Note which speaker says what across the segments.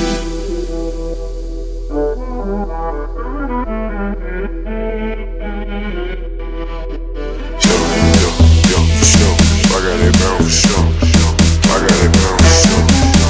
Speaker 1: For sure. I got that bound for sure. I got that bound for sure.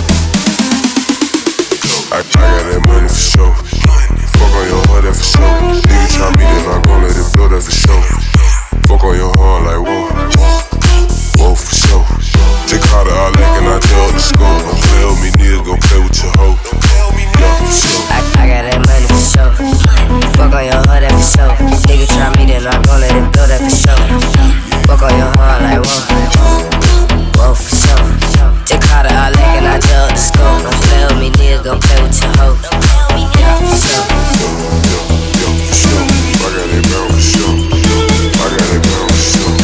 Speaker 1: I got that money for sure. Fuck on your heart, that for sure. Nigga try me, then I gon' let it blow, that for sure. Fuck on your heart like whoa. Whoa, for sure. Just caught her all like and I tell the scope. Don't play with me, nigga, gon' play with your hoe. Yeah, for sure.
Speaker 2: I got that money for sure. Fuck on your heart, that for sure. Nigga try me, then I gon' let it blow, that for sure. Fuck on your heart like whoa. Whoa, for sure. Just caught her all like and I tell the scope. Don't play with me, nigga, gon' play with your hoe. Yeah, for sure.
Speaker 1: Yeah, for sure. I got that bound for sure. I got that bound for sure.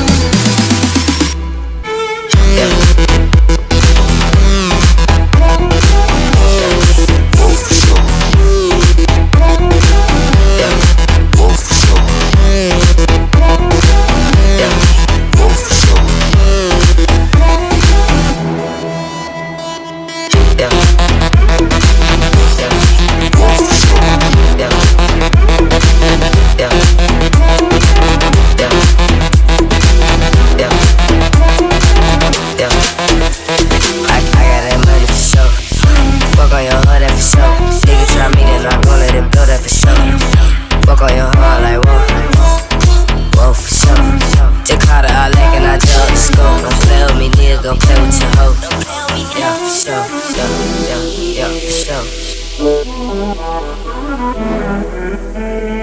Speaker 2: Fuck on your heart like whoa. Whoa, for sure. Just caught her all like and I tell the scope. Don't play with me, nigga, gon' play with your hoe. Yeah, for sure. Yeah, for sure.